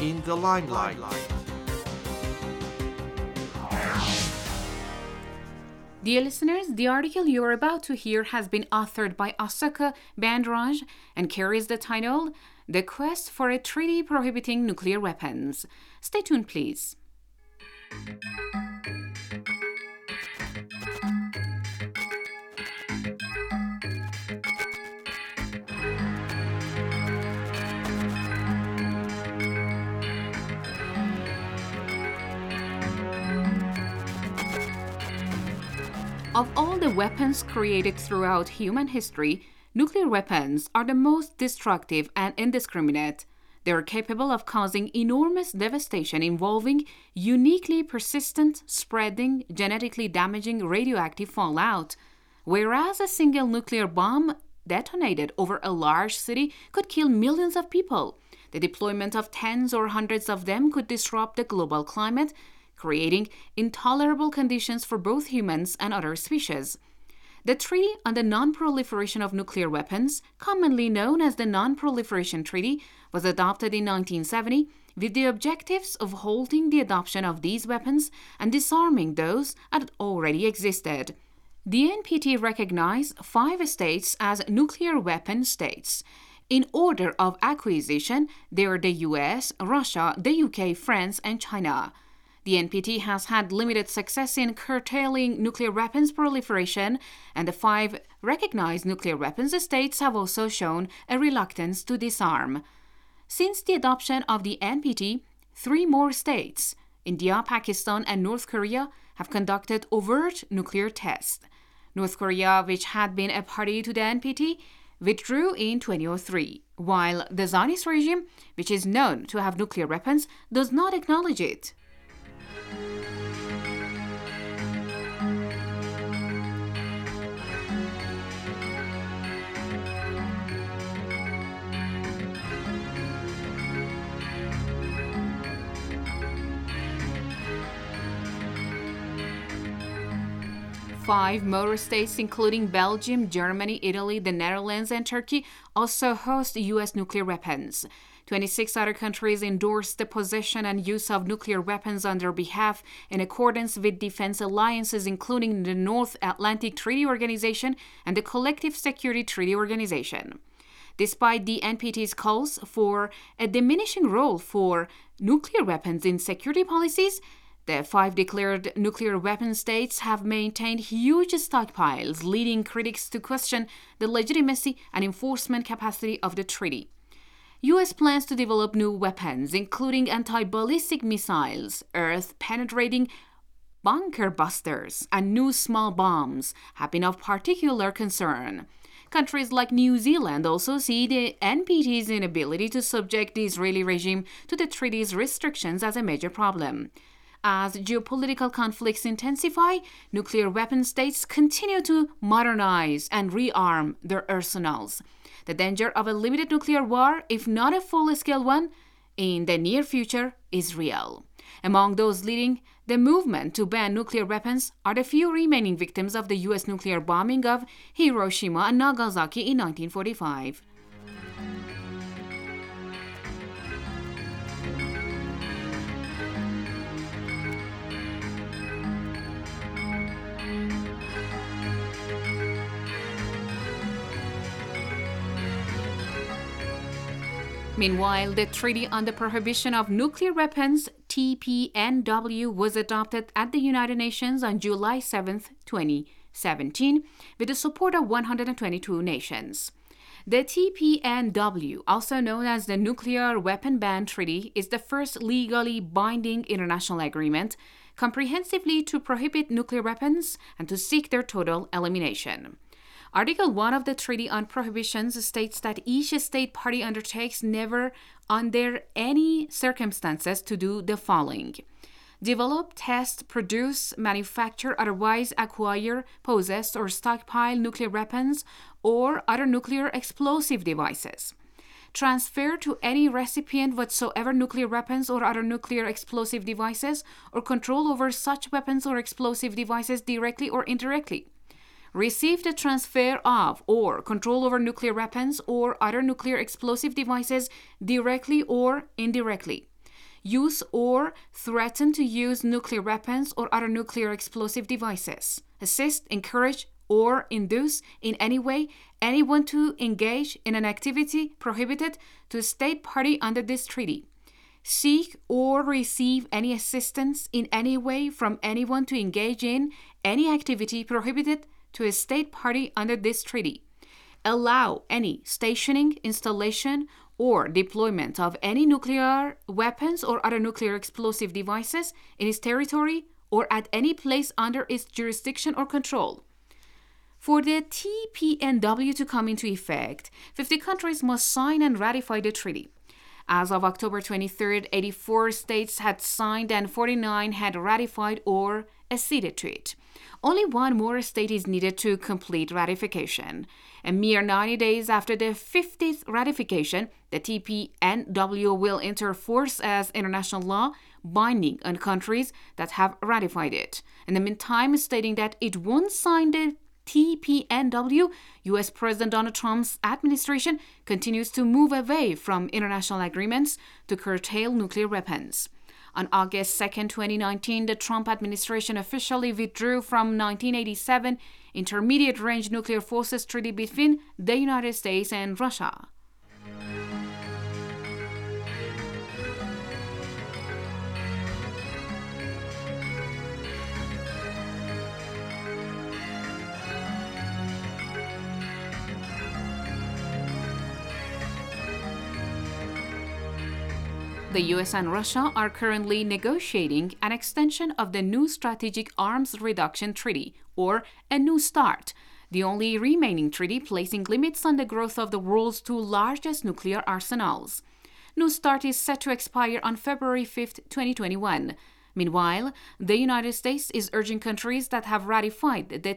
in the limelight. Dear listeners, the article you're about to hear has been authored by Ashoka Bandaraj and carries the title The Quest for a Treaty Prohibiting Nuclear Weapons. Stay tuned, please. Of all the weapons created throughout human history, nuclear weapons are the most destructive and indiscriminate. They are capable of causing enormous devastation involving uniquely persistent, spreading, genetically damaging radioactive fallout. Whereas a single nuclear bomb detonated over a large city could kill millions of people, the deployment of tens or hundreds of them could disrupt the global climate, creating intolerable conditions for both humans and other species. The Treaty on the Non-Proliferation of Nuclear Weapons, commonly known as the Non-Proliferation Treaty, was adopted in 1970 with the objectives of halting the adoption of these weapons and disarming those that already existed. The NPT recognized 5 states as nuclear weapon states. In order of acquisition, they are the US, Russia, the UK, France, and China. The NPT has had limited success in curtailing nuclear weapons proliferation, and the 5 recognized nuclear weapons states have also shown a reluctance to disarm. Since the adoption of the NPT, 3 more states, India, Pakistan, and North Korea, have conducted overt nuclear tests. North Korea, which had been a party to the NPT, withdrew in 2003, while the Zionist regime, which is known to have nuclear weapons, does not acknowledge it. Five more states, including Belgium, Germany, Italy, the Netherlands, and Turkey, also host U.S. nuclear weapons. 26 other countries endorsed the possession and use of nuclear weapons on their behalf in accordance with defense alliances, including the North Atlantic Treaty Organization and the Collective Security Treaty Organization. Despite the NPT's calls for a diminishing role for nuclear weapons in security policies, the 5 declared nuclear weapon states have maintained huge stockpiles, leading critics to question the legitimacy and enforcement capacity of the treaty. U.S. plans to develop new weapons, including anti-ballistic missiles, earth-penetrating bunker busters, and new small bombs, have been of particular concern. Countries like New Zealand also see the NPT's inability to subject the Israeli regime to the treaty's restrictions as a major problem. As geopolitical conflicts intensify, nuclear weapon states continue to modernize and rearm their arsenals. The danger of a limited nuclear war, if not a full-scale one, in the near future is real. Among those leading the movement to ban nuclear weapons are the few remaining victims of the U.S. nuclear bombing of Hiroshima and Nagasaki in 1945. Meanwhile, the Treaty on the Prohibition of Nuclear Weapons, TPNW, was adopted at the United Nations on July 7, 2017, with the support of 122 nations. The TPNW, also known as the Nuclear Weapon Ban Treaty, is the first legally binding international agreement comprehensively to prohibit nuclear weapons and to seek their total elimination. Article 1 of the Treaty on Prohibitions states that each state party undertakes never, under any circumstances, to do the following: develop, test, produce, manufacture, otherwise acquire, possess, or stockpile nuclear weapons or other nuclear explosive devices. Transfer to any recipient whatsoever nuclear weapons or other nuclear explosive devices, or control over such weapons or explosive devices directly or indirectly. Receive the transfer of or control over nuclear weapons or other nuclear explosive devices directly or indirectly. use or threaten to use nuclear weapons or other nuclear explosive devices, assist, encourage, or induce in any way anyone to engage in an activity prohibited to a state party under this treaty, seek or receive any assistance in any way from anyone to engage in any activity prohibited to a state party under this treaty, allow any stationing, installation, or deployment of any nuclear weapons or other nuclear explosive devices in its territory or at any place under its jurisdiction or control. For the TPNW to come into effect, 50 countries must sign and ratify the treaty. As of October 23rd, 84 states had signed and 49 had ratified or acceded to it. Only one more state is needed to complete ratification. A mere 90 days after the 50th ratification, the TPNW will enter force as international law, binding on countries that have ratified it. In the meantime, stating that it won't sign the TPNW, U.S. President Donald Trump's administration continues to move away from international agreements to curtail nuclear weapons. On August 2, 2019, the Trump administration officially withdrew from 1987 Intermediate-Range Nuclear Forces Treaty between the United States and Russia. The US and Russia are currently negotiating an extension of the New Strategic Arms Reduction Treaty, or a New START, the only remaining treaty placing limits on the growth of the world's two largest nuclear arsenals. New START is set to expire on February 5, 2021. Meanwhile, the United States is urging countries that have ratified the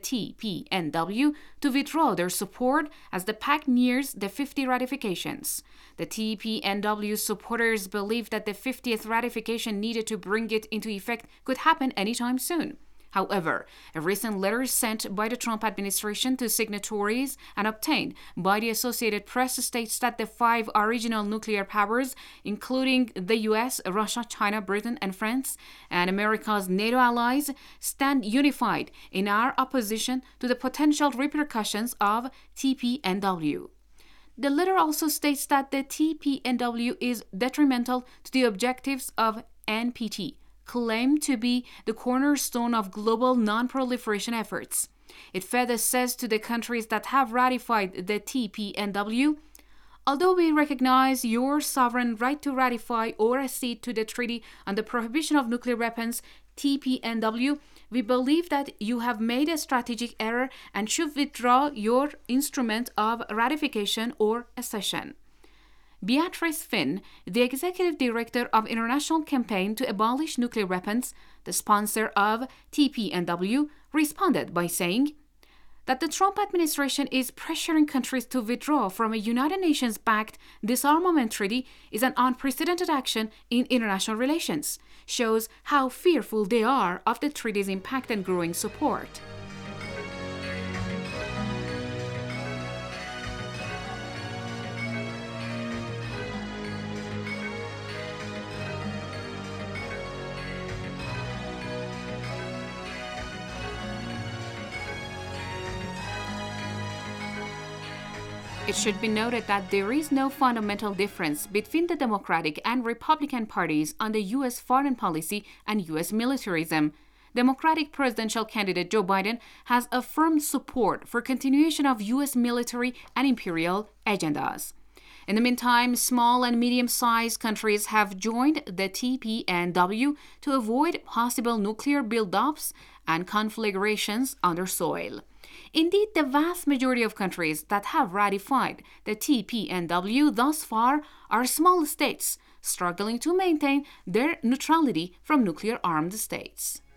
TPNW to withdraw their support as the pact nears the 50 ratifications. The TPNW supporters believe that the 50th ratification needed to bring it into effect could happen anytime soon. However, a recent letter sent by the Trump administration to signatories and obtained by the Associated Press states that the 5 original nuclear powers, including the US, Russia, China, Britain, and France, and America's NATO allies, stand unified in our opposition to the potential repercussions of TPNW. The letter also states that the TPNW is detrimental to the objectives of NPT, claimed to be the cornerstone of global non-proliferation efforts. It further says to the countries that have ratified the TPNW, although we recognize your sovereign right to ratify or accede to the Treaty on the Prohibition of Nuclear Weapons, TPNW, we believe that you have made a strategic error and should withdraw your instrument of ratification or accession. Beatrice Finn, the executive director of International Campaign to Abolish Nuclear Weapons, the sponsor of TPNW, responded by saying that the Trump administration is pressuring countries to withdraw from a United Nations-backed disarmament treaty is an unprecedented action in international relations, shows how fearful they are of the treaty's impact and growing support. It should be noted that there is no fundamental difference between the Democratic and Republican parties on the U.S. foreign policy and U.S. militarism. Democratic presidential candidate Joe Biden has affirmed support for continuation of U.S. military and imperial agendas. In the meantime, small and medium-sized countries have joined the TPNW to avoid possible nuclear buildups and conflagrations on their soil. Indeed, the vast majority of countries that have ratified the TPNW thus far are small states struggling to maintain their neutrality from nuclear-armed states.